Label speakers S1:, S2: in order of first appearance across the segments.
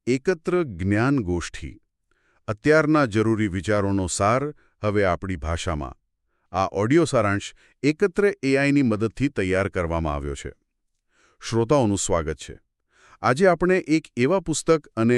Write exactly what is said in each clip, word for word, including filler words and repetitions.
S1: એકત્ર જ્ઞાન ગોષ્ઠી અત્યારના જરૂરી વિચારોનો સાર હવે આપણી ભાષામાં આ ઓડિયો સારાંશ એકત્ર એઆઈની મદદથી તૈયાર કરવામાં આવ્યો છે. શ્રોતાઓનું સ્વાગત છે. આજે આપણે એક એવા પુસ્તક અને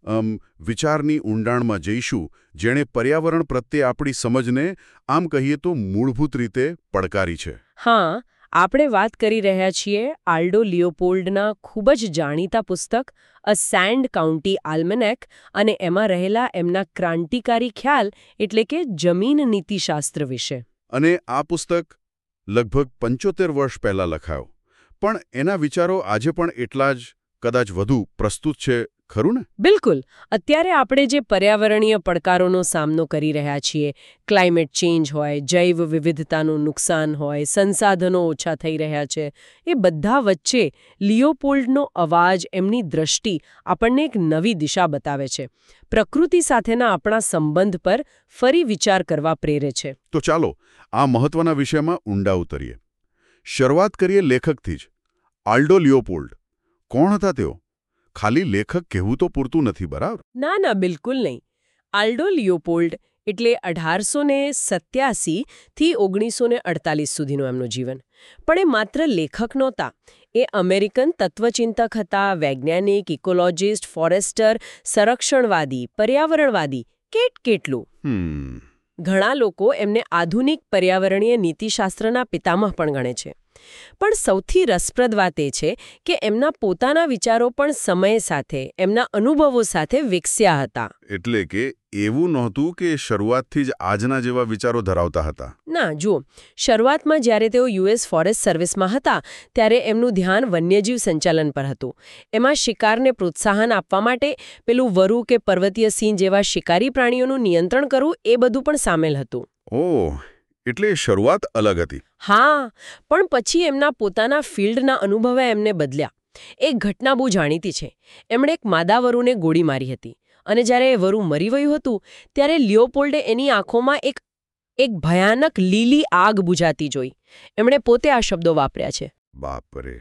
S1: વિચારની ઊંડાણમાં જઈશું જેણે પર્યાવરણ પ્રત્યે આપણી સમજને આમ કહીએ તો મૂળભૂત રીતે પડકારી છે.
S2: હા, આપણે વાત કરી રહ્યા છીએ આલ્ડો લિયોપોલ્ડના ખૂબ જ જાણીતા પુસ્તક અ સેન્ડ કાઉન્ટી આલ્મેનેક અને એમાં રહેલા એમના ક્રાંતિકારી ખ્યાલ એટલે કે જમીન નીતિશાસ્ત્ર વિશે.
S1: અને આ પુસ્તક લગભગ પંચોતેર વર્ષ પહેલાં લખાયો, પણ એના વિચારો આજે પણ એટલા જ કદાચ વધુ પ્રસ્તુત છે, ખરું ને?
S2: બિલકુલ. અત્યારે આપણે જે પર્યાવરણીય પડકારોનો સામનો કરી રહ્યા છીએ, ક્લાઇમેટ ચેન્જ હોય, જૈવ વિવિધતાનું નુકસાન હોય, સંસાધનો ઓછા થઈ રહ્યા છે, એ બધા વચ્ચે લિયોપોલ્ડનો અવાજ, એમની દ્રષ્ટિ આપણને એક નવી દિશા બતાવે છે. પ્રકૃતિ સાથેના આપણા સંબંધ પર ફરી વિચાર કરવા પ્રેરે છે.
S1: તો ચાલો આ મહત્વના વિષયમાં ઊંડા ઉતરીએ. શરૂઆત કરીએ લેખકથી જ. આલ્ડો લિયોપોલ્ડ કોણ હતા તેઓ? ખાલી લેખક કહેવું તો પૂરતું નથી, બરાબર?
S2: ના ના, બિલકુલ નહીં. આલ્ડો લિયોપોલ્ડ એટલે અઢારસો ને સત્યાસી થી ઓગણીસો ને અડતાલીસ સુધીનું એમનું જીવન. પણ એ માત્ર લેખક નહોતા. એ અમેરિકન તત્વચિંતક હતા, વૈજ્ઞાનિક, ઇકોલોજિસ્ટ, ફોરેસ્ટર, સંરક્ષણવાદી, પર્યાવરણવાદી, કેટ કેટલું. ઘણા લોકો એમને આધુનિક પર્યાવરણીય નીતિશાસ્ત્રના પિતામહ પણ ગણે છે. પણ સૌથી રસપ્રદ વાત એ છે કે એમના પોતાના વિચારો પણ સમય સાથે, એમના અનુભવો સાથે વિકસ્યા હતા.
S1: એટલે કે એવું નહોતું કે શરૂઆતથી જ આજના જેવા વિચારો ધરાવતા હતા.
S2: ના, જુઓ, શરૂઆતમાં જ્યારે તેઓ યુએસ ફોરેસ્ટ સર્વિસમાં હતા ત્યારે એમનું ધ્યાન વન્યજીવ સંચાલન પર હતું. એમાં શિકારને પ્રોત્સાહન આપવા માટે પેલું વરુ કે પર્વતીય સિંહ જેવા શિકારી પ્રાણીઓનું નિયંત્રણ કરવું એ બધું પણ સામેલ હતું.
S1: ઓહ, એટલે શરૂઆત અલગ હતી.
S2: હા, પણ પછી એમના પોતાના ફિલ્ડના અનુભવે એમને બદલ્યા. એક ઘટના બહુ જાણીતી છે. એમણે એક માદા વરુને ગોળી મારી હતી અને જ્યારે એ વરુ મરી ગયું હતું ત્યારે લિયોપોલ્ડે એની આંખોમાં એક એક ભયાનક લીલી આગ બુઝાતી જોઈ. એમણે પોતે આ શબ્દો વાપર્યા છે.
S1: બાપરે,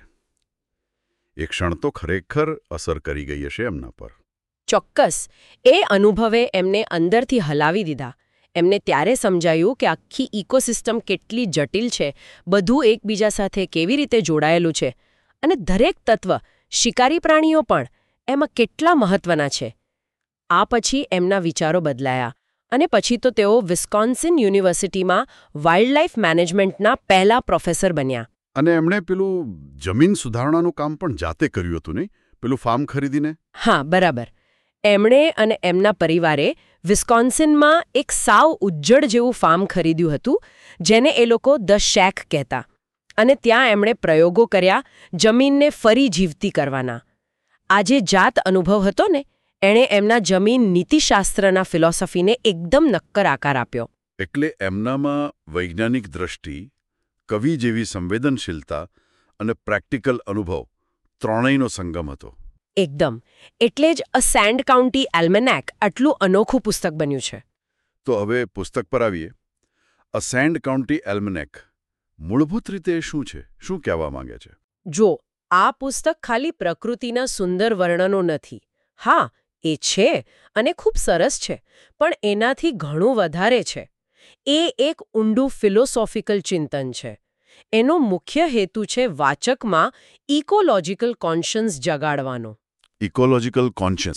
S1: એ ક્ષણ તો ખરેખર અસર કરી ગઈ હશે એમના પર.
S2: ચોક્કસ. એ અનુભવે એમને અંદરથી હલાવી દીધા. એમને ત્યારે સમજાયું કે આખી ઇકોસિસ્ટમ કેટલી જટિલ છે, બધું એકબીજા સાથે કેવી રીતે જોડાયેલું છે અને દરેક તત્વ, શિકારી પ્રાણીઓ પણ, એમાં કેટલા મહત્વના છે. આ પછી એમના વિચારો બદલાયા અને પછી તો તેઓ વિસ્કોન્સિન યુનિવર્સિટીમાં વાઇલ્ડલાઇફ મેનેજમેન્ટના પહેલા પ્રોફેસર બન્યા.
S1: અને એમણે પેલું જમીન સુધારણાનું કામ પણ જાતે કર્યું હતું, નહીં? પેલું ફાર્મ ખરીદીને?
S2: હા, બરાબર. એમણે અને એમના પરિવારે વિસ્કોન્સિનમાં એક સાવ ઉજ્જડ જેવું ફાર્મ ખરીદ્યું હતું, જેને એ લોકો ધ શેક કહેતા. અને ત્યાં એમણે પ્રયોગો કર્યા જમીનને ફરી જીવતી કરવાના. આ જે જાત અનુભવ હતો ને, એણે એમના જમીન નીતિશાસ્ત્રના ફિલોસોફીને એકદમ નક્કર આકાર આપ્યો.
S1: એટલે એમનામાં વૈજ્ઞાનિક દ્રષ્ટિ, કવિ જેવી સંવેદનશીલતા અને પ્રેક્ટિકલ અનુભવ ત્રણેયનો સંગમ હતો.
S2: એકદમ. એટલે જ અ સેન્ડ કાઉન્ટી આલ્મેનેક આટલું અનોખું પુસ્તક બન્યું છે.
S1: તો હવે પુસ્તક પર આવીએ. અ સેન્ડ કાઉન્ટી આલ્મેનેક મૂળભૂત રીતે શું છે? શું કહેવા માંગે છે?
S2: જો, આ પુસ્તક ખાલી પ્રકૃતિના સુંદર વર્ણનો નથી. હા, એ છે અને ખૂબ સરસ છે, પણ એનાથી ઘણું વધારે છે. એ એક ઊંડું ફિલોસોફિકલ ચિંતન છે. એનો મુખ્ય હેતુ છે વાચકમાં ઇકોલોજીકલ કોન્શિયન્સ જગાડવાનો.
S1: ઇકોલોજીકલ કોન્શિયસ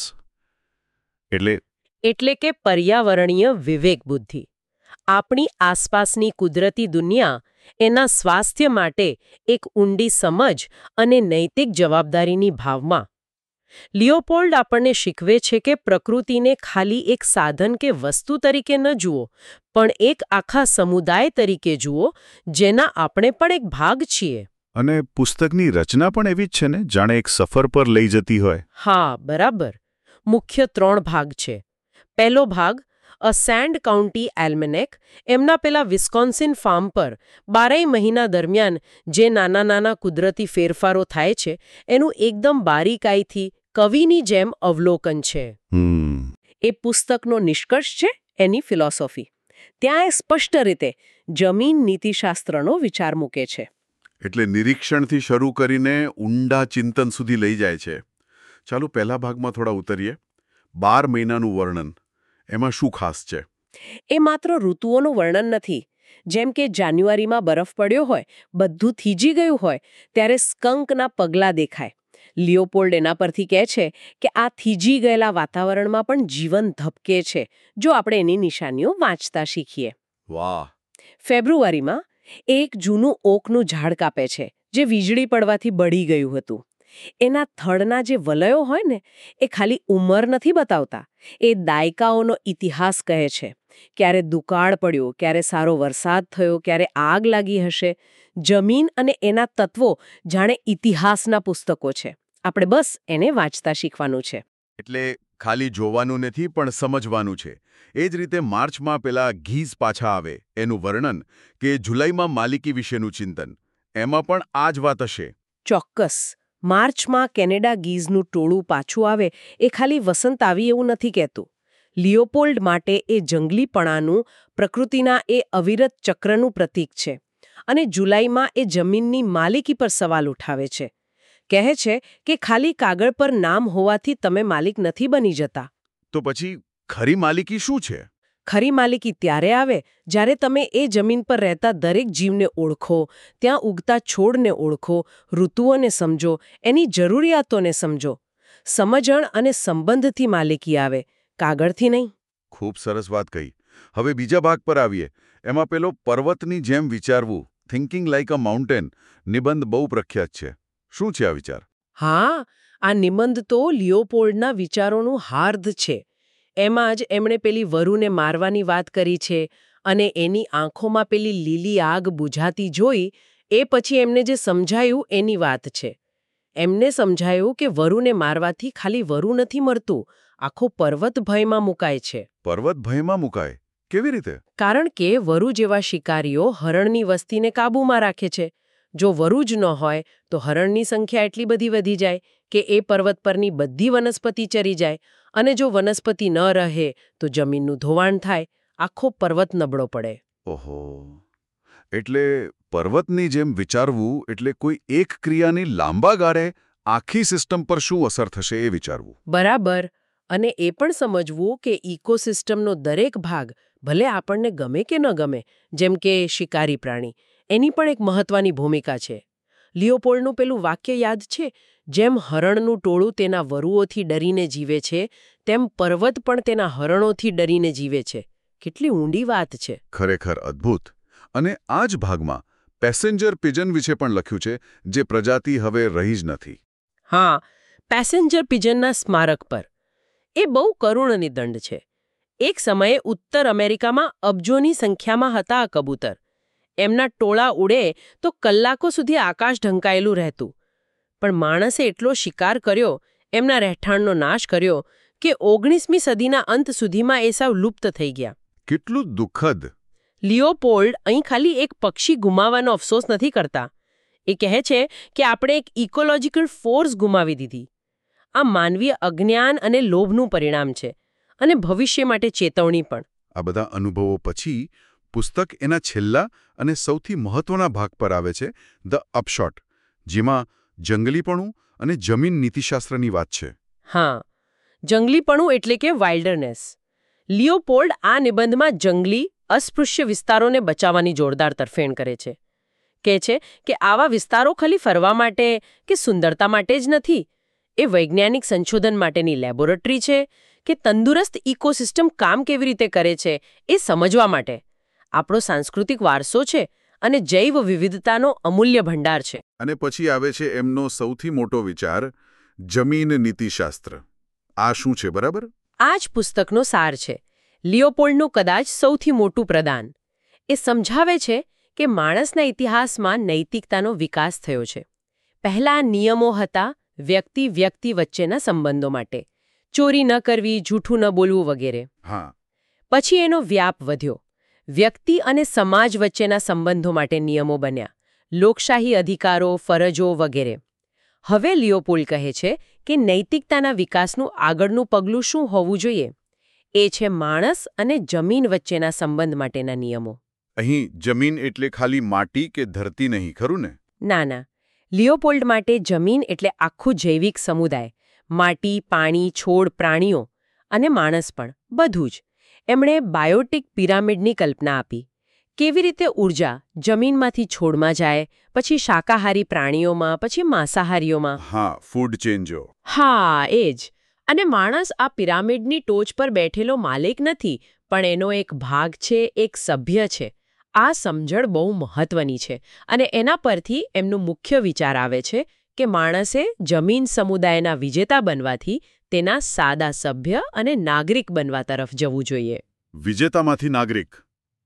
S1: એટલે?
S2: એટલે કે પર્યાવરણીય વિવેક બુદ્ધિ. આપણી આસપાસની કુદરતી દુનિયા, એના સ્વાસ્થ્ય માટે એક ઊંડી સમજ અને નૈતિક જવાબદારીની ભાવમાં. લિયોપોલ્ડ આપણને શીખવે છે કે પ્રકૃતિને ખાલી એક સાધન કે વસ્તુ તરીકે ન જુઓ, પણ એક આખા સમુદાય તરીકે જુઓ, જેના આપણે પણ એક ભાગ છીએ.
S1: અને પુસ્તકની રચના પણ એવી જ છે ને, જાણે એક સફર પર લઈ જતી હોય.
S2: હા, બરાબર. મુખ્ય ત્રણ ભાગ છે. પહેલો ભાગ અ સેન્ડ કાઉન્ટી આલ્મેનેક એમના પેલા વિસ્કોન્સિન ફાર્મ પર બારેય મહિના દરમિયાન જે નાના નાના કુદરતી ફેરફારો થાય છે એનું એકદમ બારીકાઈથી કવિની જેમ અવલોકન છે. એ પુસ્તકનો નિષ્કર્ષ છે એની ફિલોસોફી. ત્યાં એ સ્પષ્ટ રીતે જમીન નીતિશાસ્ત્રનો વિચાર મૂકે છે.
S1: એટલે નિરીક્ષણથી શરૂ કરીને ઊંડા ચિંતન સુધી લઈ જાય છે. ચાલો પહેલા ભાગમાં થોડા ઉતરીએ. બાર મહિનાનું વર્ણન, એમાં શું ખાસ છે?
S2: એ માત્ર ઋતુઓનું વર્ણન નથી. જેમ કે જાન્યુઆરીમાં બરફ પડ્યો હોય, બધું થીજી ગયું હોય, ત્યારે સ્કંકના પગલાં દેખાય. લિયોપોલ્ડ એના પરથી કહે છે કે આ થીજી ગયેલા વાતાવરણમાં પણ જીવન ધબકે છે, જો આપણે એની નિશાનીઓ વાંચતા શીખીએ.
S1: વાહ!
S2: ફેબ્રુઆરીમાં એક જૂનું ઓકનું ઝાડ કાપે છે, જે વીજળી પડવાથી બળી ગયું હતું. એના થડના જે વલયો હોય ને, એ ખાલી ઉંમર નથી બતાવતા, એ દાયકાઓનો ઇતિહાસ કહે છે. ક્યારે દુકાળ પડ્યો, ક્યારે સારો વરસાદ થયો, ક્યારે આગ લાગી હશે. જમીન અને એના તત્વો જાણે ઇતિહાસના પુસ્તકો છે. આપણે બસ એને વાંચતા શીખવાનું છે.
S1: એટલે ખાલી જોવાનું નથી, પણ સમજવાનું છે. એ જ રીતે માર્ચમાં પેલા ઘીઝ પાછા આવે એનું વર્ણન, કે જુલાઈમાં માલિકી વિશેનું ચિંતન, એમાં પણ આ જ વાત હશે.
S2: ચોક્કસ. માર્ચમાં કેનેડા ગીઝનું ટોળું પાછું આવે એ ખાલી વસંત આવી એવું નથી કહેતું. લિયોપોલ્ડ માટે એ જંગલીપણાનું, પ્રકૃતિના એ અવિરત ચક્રનું પ્રતીક છે. અને જુલાઈમાં એ જમીનની માલિકી પર સવાલ ઉઠાવે છે. કહે છે કે ખાલી કાગળ પર નામ હોવાથી તમે માલિક નથી બની જતા.
S1: તો પછી ખરી માલિકી શું છે?
S2: ખરી માલિકી ત્યારે આવે જ્યારે તમે એ જમીન પર રહેતા દરેક જીવને ઓળખો, ત્યાં ઉગતા છોડને ઓળખો, ઋતુઓને સમજો, એની જરૂરિયાતોને સમજો. સમજણ અને સંબંધથી માલિકી આવે, કાગળથી નહીં.
S1: ખૂબ સરસ વાત કહી. હવે બીજા ભાગ પર આવીએ. એમાં પેલો પર્વતની જેમ વિચારવું, થિંકિંગ લાઇક અ માઉન્ટેન, નિબંધ બહુ પ્રખ્યાત છે. શું છે આ વિચાર?
S2: હા, આ નિબંધ તો લિયોપોલ્ડના વિચારોનું હાર્દ છે. એમાં જ એમણે પેલી વરુને મારવાની વાત કરી છે, અને એની આંખોમાં પેલી લીલી આગ બુઝાતી જોઈ એ પછી એમને જે સમજાયું એની વાત છે. એમને સમજાયું કે વરુને મારવાથી ખાલી વરુ નથી મરતું, આખો પર્વત ભયમાં મુકાય છે.
S1: પર્વત ભયમાં મુકાય? કેવી રીતે?
S2: કારણ કે વરુ જેવા શિકારીઓ હરણની વસ્તીને કાબૂમાં રાખે છે. જો વરુ જ ન હોય તો હરણની સંખ્યા એટલી બધી વધી જાય કે એ પર્વત પરની બધી વનસ્પતિ ચરી જાય, અને જો વનસ્પતિ ન રહે તો જમીનનું ધોવાણ થાય, આખો પર્વત નબળો પડે.
S1: ઓહો! એટલે પર્વતની જેમ વિચારવું એટલે કોઈ એક ક્રિયાની લાંબા ગાળે આખી સિસ્ટમ પર શું અસર થશે એ વિચારવું.
S2: બરાબર. અને એ પણ સમજવું કે ઇકોસિસ્ટમનો દરેક ભાગ, ભલે આપણને ગમે કે ન ગમે, જેમ કે શિકારી પ્રાણી, એની પણ એક મહત્વની ભૂમિકા છે. લિયોપોલ્ડનું પેલું વાક્ય યાદ છે, જેમ હરણનું ટોળું તેના વરુઓથી ડરીને જીવે છે, તેમ પર્વત પણ તેના હરણોથી ડરીને જીવે છે. કેટલી ઊંડી વાત છે.
S1: ખરેખર અદ્ભુત. અને આ જ ભાગમાં પેસેન્જર પિજન વિશે પણ લખ્યું છે, જે પ્રજાતિ હવે રહી જ નથી.
S2: હા, પેસેન્જર પિજનના સ્મારક પર. એ બહુ કરુણ નિદંડ છે. એક સમયે ઉત્તર અમેરિકામાં અબજોની સંખ્યામાં હતા આ કબૂતર. એમના ટોળા ઉડે તો કલાકો સુધી આકાશ ઢંકાયેલું રહેતું. પણ માણસે એટલો શિકાર કર્યો, એમના રહેઠાણનો નાશ કર્યો, કે ઓગણીસમી સદીના અંત સુધીમાં એ સાવ લુપ્ત થઈ ગયા.
S1: કેટલું દુઃખદ!
S2: લિયોપોલ્ડ અહીં ખાલી એક પક્ષી ગુમાવવાનો અફસોસ નથી કરતા. એ કહે છે કે આપણે એક ઇકોલોજીકલ ફોર્સ ગુમાવી દીધી. આ માનવીય અજ્ઞાન અને લોભનું પરિણામ છે, અને ભવિષ્ય માટે ચેતવણી પણ.
S1: આ બધા અનુભવો પછી પુસ્તક એના છેલ્લા અને સૌથી મહત્વના ભાગ પર આવે છે, ધ અપશોટ, જેમાં જંગલીપણું અને જમીન નીતિશાસ્ત્રની વાત છે.
S2: હા, જંગલીપણું એટલે કે વાઇલ્ડરનેસ. લિયોપોલ્ડ આ નિબંધમાં જંગલી, અસ્પૃશ્ય વિસ્તારોને બચાવવાની જોરદાર તરફેણ કરે છે. કહે છે કે આવા વિસ્તારો ખાલી ફરવા માટે કે સુંદરતા માટે જ નથી. એ વૈજ્ઞાનિક સંશોધન માટેની લેબોરેટરી છે, કે તંદુરસ્ત ઇકોસિસ્ટમ કામ કેવી રીતે કરે છે એ સમજવા માટે. આપણો સાંસ્કૃતિક વારસો છે અને જૈવ વિવિધતાનો અમૂલ્ય ભંડાર છે.
S1: અને પછી આવે છે એમનો સૌથી મોટો વિચાર, જમીન નીતિશાસ્ત્ર. આ શું છે, બરાબર?
S2: આ જ પુસ્તકનો સાર છે. લિયોપોલ્ડનું કદાચ સૌથી મોટું પ્રદાન. એ સમજાવે છે કે માણસના ઇતિહાસમાં નૈતિકતાનો વિકાસ થયો છે. પહેલા નિયમો હતા વ્યક્તિ વ્યક્તિ વચ્ચેના સંબંધો માટે, ચોરી ન કરવી, જૂઠું ન બોલવું વગેરે.
S1: હા.
S2: પછી એનો વ્યાપ વધ્યો. વ્યક્તિ અને સમાજ વચ્ચેના સંબંધો માટે નિયમો બન્યા, લોકશાહી અધિકારો, ફરજો વગેરે. હવે લિયોપોલ્ડ કહે છે કે નૈતિકતાના વિકાસનું આગળનું પગલું શું હોવું જોઈએ? એ છે માણસ અને જમીન વચ્ચેના સંબંધ માટેના નિયમો.
S1: અહીં જમીન એટલે ખાલી માટી કે ધરતી નહીં, ખરું ને?
S2: ના ના, લિયોપોલ્ડ માટે જમીન એટલે આખું જૈવિક સમુદાય. માટી, પાણી, છોડ, પ્રાણીઓ અને માણસ પણ, બધું જ. એમણે બાયોટિક પિરામિડની કલ્પના આપી. કેવી રીતે ઊર્જા જમીનમાંથી છોડમાં જાય, પછી શાકાહારી પ્રાણીઓમાં, પછી માંસાહારીઓમાં.
S1: હા, ફૂડ ચેન્જો.
S2: હા, એ જ. અને માણસ આ પિરામિડની ટોચ પર બેઠેલો માલિક નથી, પણ એનો એક ભાગ છે, એક સભ્ય છે. આ સમજણ બહુ મહત્વની છે અને એના પરથી એમનો મુખ્ય વિચાર આવે છે કે માણસે જમીન સમુદાયના વિજેતા બનવાથી તેના સાદા સભ્ય અને નાગરિક બનવા તરફ જવું જોઈએ.
S1: વિજેતામાંથી નાગરિક.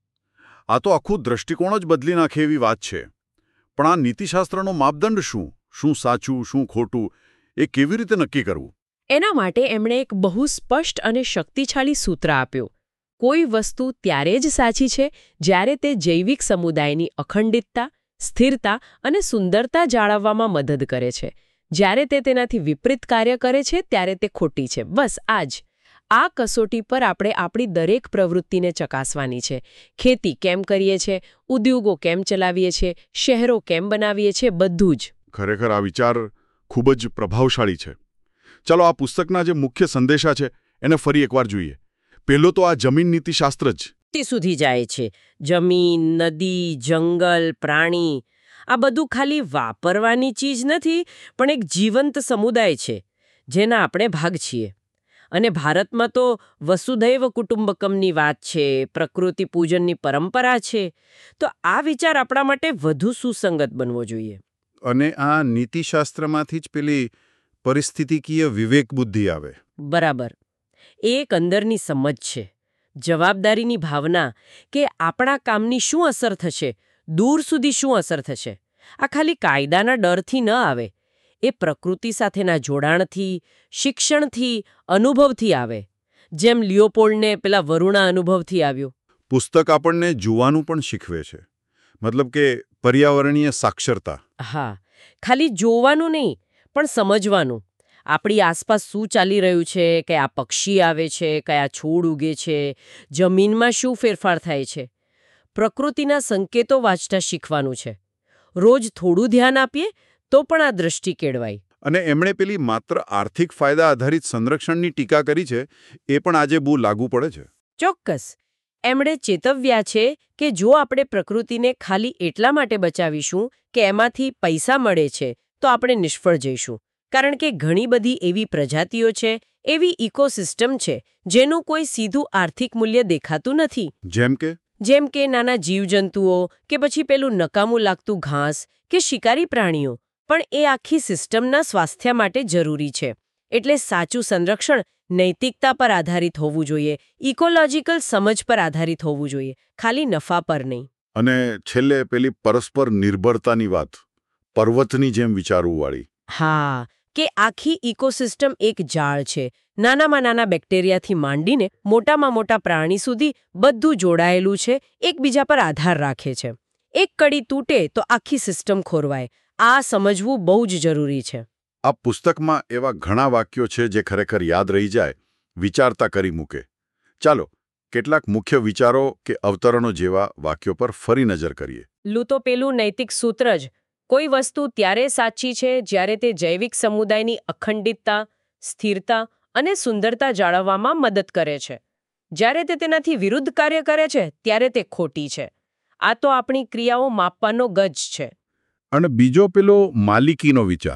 S1: આ તો આખું દ્રષ્ટિકોણ જ બદલી નાખે એવી વાત છે. પણ આ નીતિશાસ્ત્રનો માપદંડ શું? શું સાચું, શું ખોટું, એ કેવી રીતે નક્કી કરવું?
S2: એના માટે એમણે એક બહુ સ્પષ્ટ અને શક્તિશાળી સૂત્ર આપ્યું. કોઈ વસ્તુ ત્યારે જ સાચી છે જ્યારે તે જૈવિક સમુદાયની અખંડિતતા, સ્થિરતા અને સુંદરતા જાળવવામાં મદદ કરે છે. જ્યારે તે તેનાથી વિપરીત કાર્ય કરે છે ત્યારે તે ખોટી છે. બસ આ જ. આ કસોટી પર આપણે આપણી દરેક પ્રવૃત્તિને ચકાસવાની છે. ખેતી કેમ કરીએ છીએ, ઉદ્યોગો કેમ ચલાવીએ છીએ, શહેરો કેમ બનાવીએ છીએ, બધું જ.
S1: ખરેખર આ વિચાર ખૂબ જ પ્રભાવશાળી છે. ચાલો આ પુસ્તકના જે મુખ્ય સંદેશા છે એને ફરી એકવાર જોઈએ. પહેલો તો આ જમીન નીતિશાસ્ત્ર જ
S2: તે સુધી જાય છે. જમીન, નદી, જંગલ, પ્રાણી, આ બધું ખાલી વાપરવાની ચીજ નથી, પણ એક જીવંત સમુદાય છે જેના આપણે ભાગ છીએ. અને ભારતમાં તો વસુધૈવ કુટુંબકમની વાત છે, પ્રકૃતિ પૂજનની પરંપરા છે. તો આ વિચાર આપણા માટે વધુ સુસંગત બનવો જોઈએ.
S1: અને આ નીતિશાસ્ત્રમાંથી જ પેલી પરિસ્થિતિકીય વિવેક બુદ્ધિ આવે.
S2: બરાબર. એ એક અંદરની સમજ છે, જવાબદારીની ભાવના કે આપણા કામની શું અસર થશે, દૂર સુધી શું અસર થશે. આ ખાલી કાયદાના ડરથી ન આવે. એ પ્રકૃતિ સાથેના જોડાણથી, શિક્ષણથી, અનુભવથી આવે. જેમ લિયોપોલ્ડને પેલા વરુણા અનુભવથી આવ્યું.
S1: પુસ્તક આપણને જોવાનું પણ શીખવે છે. મતલબ કે પર્યાવરણીય સાક્ષરતા.
S2: હા, ખાલી જોવાનું નહીં, પણ સમજવાનું. આપણી આસપાસ શું ચાલી રહ્યું છે, કયા પક્ષી આવે છે, કયા છોડ ઉગે છે, જમીનમાં શું ફેરફાર થાય છે. પ્રકૃતિના સંકેતો વાંચતા શીખવાનું છે. રોજ થોડું ધ્યાન આપીએ તો પણ આ દ્રષ્ટિ કેળવાય.
S1: અને એમણે પેલી માત્ર આર્થિક ફાયદા આધારિત સંરક્ષણની ટીકા કરી છે, એ પણ આજે બહુ લાગુ પડે છે.
S2: ચોક્કસ. એમણે ચેતવ્યા છે કે જો આપણે પ્રકૃતિને ખાલી એટલા માટે બચાવીશું કે એમાંથી પૈસા મળે છે, તો આપણે નિષ્ફળ જઈશું. કારણ કે ઘણી બધી એવી પ્રજાતિઓ છે, એવી ઇકોસિસ્ટમ છે, જેનું કોઈ સીધું આર્થિક મૂલ્ય દેખાતું નથી.
S1: જેમ કે
S2: જેમ કે નાના જીવજંતુઓ, કે પછી પેલું નકામું લાગતું ઘાસ, કે શિકારી પ્રાણીઓ. પણ એ આખી સિસ્ટમના સ્વાસ્થ્ય માટે જરૂરી છે. એટલે સાચું સંરક્ષણ નૈતિકતા પર આધારિત હોવું જોઈએ, ઇકોલોજીકલ સમજ પર આધારિત હોવું જોઈએ, ખાલી નફા પર નહીં.
S1: અને છેલ્લે પેલી પરસ્પર નિર્ભરતાની વાત, પર્વતની જેમ વિચારવું.
S2: હા, કે આખી ઇકોસિસ્ટમ એક જાળ છે. નાનામાં નાના બેક્ટેરિયાથી માંડીને મોટામાં મોટા પ્રાણી સુધી બધું જોડાયેલું છે, એકબીજા પર આધાર રાખે છે. એક કડી તૂટે તો આખી સિસ્ટમ ખોરવાય. આ સમજવું બહુ જ જરૂરી છે.
S1: આ પુસ્તકમાં એવા ઘણા વાક્યો છે જે ખરેખર યાદ રહી જાય, વિચારતા કરી મૂકે. ચાલો કેટલાક મુખ્ય વિચારો કે અવતરણો જેવા વાક્યો પર ફરી નજર કરીએ.
S2: લું તો પેલું નૈતિક સૂત્ર જ. કોઈ વસ્તુ ત્યારે સાચી છે જ્યારે તે જૈવિક સમુદાયની અખંડિતતા, સ્થિરતા અને સુંદરતા જાળવવામાં મદદ કરે છે. જ્યારે તે તેનાથી વિરુદ્ધ કાર્ય કરે છે ત્યારે તે ખોટી છે. આ તો આપણી ક્રિયાઓ માપવાનો ગજ છે.
S1: અને બીજો પેલો માલિકીનો વિચાર.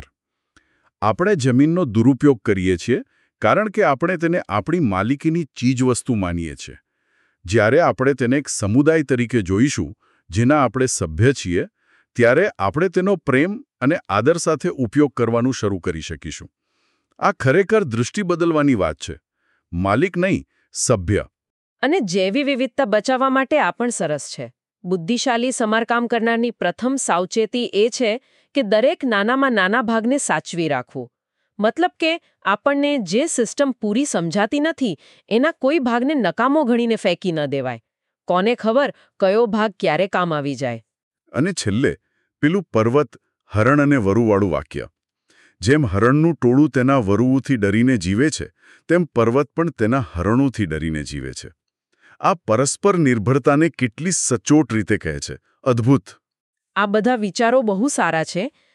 S1: આપણે જમીનનો દુરુપયોગ કરીએ છીએ કારણ કે આપણે તેને આપણી માલિકીની ચીજવસ્તુ માનીએ છીએ. જ્યારે આપણે તેને એક સમુદાય તરીકે જોઈશું, જેના આપણે સભ્ય છીએ, ત્યારે આપણે તેનો પ્રેમ અને આદર સાથે ઉપયોગ કરવાનું શરૂ કરી શકીશું. આ ખરેખર દૃષ્ટિ બદલવાની વાત છે. માલિક નહીં, સભ્ય.
S2: અને જૈવિક વિવિધતા બચાવવા માટે આ પણ સરસ છે. બુદ્ધિશાળી સમારકામ કરનારની પ્રથમ સાવચેતી એ છે કે દરેક નાનામાં નાના ભાગને સાચવી રાખવું. મતલબ કે આપણને જે સિસ્ટમ પૂરી સમજાતી નથી, એના કોઈ ભાગને નકામો ગણીને ફેંકી ન દેવાય. કોને ખબર કયો ભાગ ક્યારે કામ આવી જાય.
S1: અને છેલ્લે પેલું પર્વત, હરણ અને વરુવાળું વાક્ય. જેમ હરણનું ટોળું તેના વરુઓથી ડરીને જીવે છે, તેમ પર્વત પણ તેના હરણોથી ડરીને જીવે છે. આ પરસ્પર નિર્ભરતાને કેટલી સચોટ રીતે કહે છે. અદ્ભુત.
S2: આ બધા વિચારો બહુ સારા છે,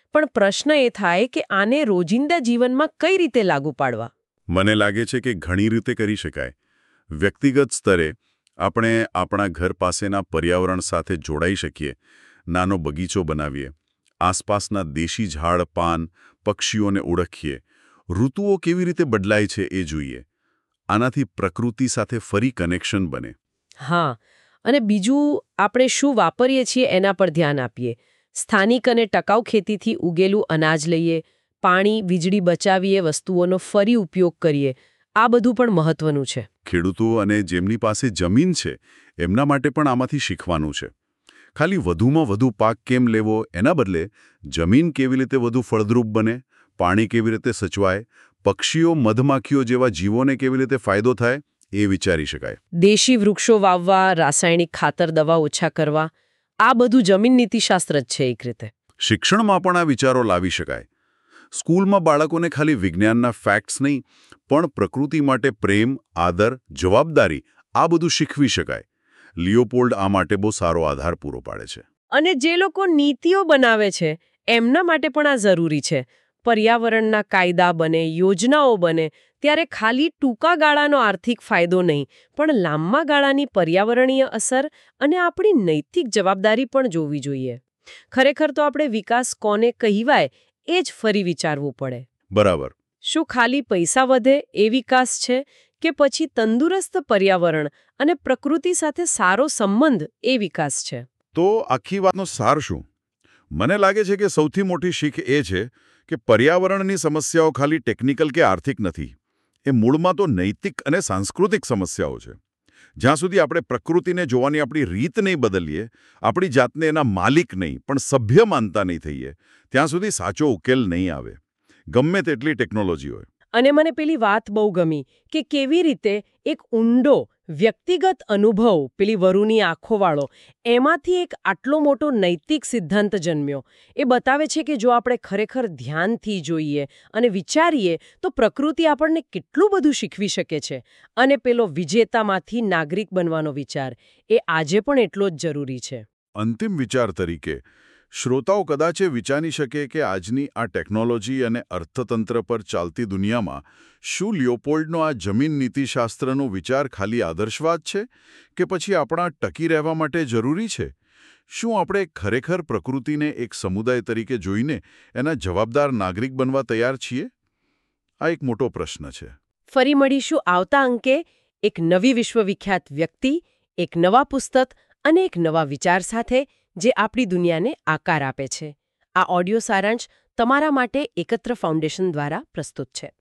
S2: પણ પ્રશ્ન એ થાય કે આને રોજિંદા જીવનમાં કઈ રીતે લાગુ પાડવા?
S1: મને લાગે છે કે ઘણી રીતે કરી શકાય. વ્યક્તિગત સ્તરે આપણે આપણા ઘર પાસેના પર્યાવરણ સાથે જોડાઈ શકીએ. નાનો બગીચો બનાવીએ, આસપાસના દેશી ઝાડ પાન પક્ષીઓને ઓળખીએ, ઋતુઓ કેવી રીતે બદલાય છે એ જોઈએ. આનાથી પ્રકૃતિ સાથે ફરી કનેક્શન બને.
S2: હા, અને બીજું આપણે શું વાપરીએ છીએ એના પર ધ્યાન આપીએ. સ્થાનિક અને ટકાઉ ખેતીથી ઉગેલું અનાજ લઈએ, પાણી વીજળી બચાવીએ, વસ્તુઓનો ફરી ઉપયોગ કરીએ. આ બધું પણ મહત્વનું છે.
S1: ખેડૂતો અને જેમની પાસે જમીન છે એમના માટે પણ આમાંથી શીખવાનું છે. ખાલી વધુમાં વધુ પાક કેમ લેવો એના બદલે જમીન કેવી રીતે વધુ ફળદ્રુપ બને, પાણી કેવી રીતે સચવાય, પક્ષીઓ મધમાખીઓ જેવા જીવોને કેવી રીતે ફાયદો થાય એ વિચારી શકાય.
S2: દેશી વૃક્ષો વાવવા, રાસાયણિક ખાતર દવા ઓછા કરવા, આ બધું જમીન નીતિશાસ્ત્ર જ છે એક રીતે.
S1: શિક્ષણમાં પણ આ વિચારો લાવી શકાય. સ્કૂલમાં બાળકોને ખાલી વિજ્ઞાનના ફેક્ટ્સ નહીં પણ પ્રકૃતિ માટે પ્રેમ, આદર, જવાબદારી આ બધું શીખવી શકાય. લિયોપોલ્ડ આ માટે બહુ સારો આધાર પૂરો પાડે છે.
S2: અને જે લોકો નીતિઓ બનાવે છે એમના માટે પણ આ જરૂરી છે. પર્યાવરણના કાયદા બને, યોજનાઓ બને ત્યારે ખાલી ટૂંકા ગાળાનો આર્થિક ફાયદો નહીં પણ લાંબા ગાળાની પર્યાવરણીય અસર અને આપણી નૈતિક જવાબદારી પણ જોવી જોઈએ. ખરેખર તો આપણે વિકાસ કોને કહેવાય એ જ ફરી વિચારવું પડે.
S1: બરાબર.
S2: શું ખાલી પૈસા વધે એ વિકાસ છે કે પછી તંદુરસ્ત પર્યાવરણ અને પ્રકૃતિ સાથે સારો સંબંધ એ વિકાસ છે?
S1: તો આખી વાતનો સાર શું? મને લાગે છે કે સૌથી મોટી શીખ એ છે કે પર્યાવરણની સમસ્યાઓ ખાલી ટેકનિકલ કે આર્થિક નથી. એ મૂળમાં તો નૈતિક અને સાંસ્કૃતિક સમસ્યાઓ છે. જ્યાં સુધી આપણે પ્રકૃતિને જોવાની આપણી રીત નહીં બદલીએ, આપણી જાતને એના માલિક નહીં પણ સભ્ય માનતા નહીં થઈએ, ત્યાં સુધી સાચો ઉકેલ નહીં આવે, ગમે તેટલી ટેકનોલોજી હોય.
S2: અને મને પેલી વાત બહુ ગમી કે કેવી રીતે એક ઊંડો વ્યક્તિગત અનુભવ, પેલી વરુની આંખોવાળો, એમાંથી એક આટલો મોટો નૈતિક સિદ્ધાંત જન્મ્યો. એ બતાવે છે કે જો આપણે ખરેખર ધ્યાનથી જોઈએ અને વિચારીએ તો પ્રકૃતિ આપણને કેટલું બધું શીખવી શકે છે. અને પેલો વિજેતામાંથી નાગરિક બનવાનો વિચાર એ આજે પણ એટલો જ જરૂરી છે.
S1: અંતિમ વિચાર તરીકે શ્રોતાઓ કદાચ એ વિચારી શકે કે આજની આ ટેકનોલોજી અને અર્થતંત્ર પર ચાલતી દુનિયામાં શું લિયોપોલ્ડનો આ જમીન નીતિશાસ્ત્રનો વિચાર ખાલી આદર્શવાદ છે કે પછી આપણા ટકી રહેવા માટે જરૂરી છે? શું આપણે ખરેખર પ્રકૃતિને એક સમુદાય તરીકે જોઈને એના જવાબદાર નાગરિક બનવા તૈયાર છીએ? આ એક મોટો પ્રશ્ન છે.
S2: ફરી મળીશું આવતા અંકે એક નવી વિશ્વવિખ્યાત વ્યક્તિ, એક નવા પુસ્તક અને એક નવા વિચાર સાથે જે આપણી દુનિયાને આકાર આપે છે. આ ઓડિયો સારાંશ તમારા માટે એકત્ર ફાઉન્ડેશન દ્વારા પ્રસ્તુત છે.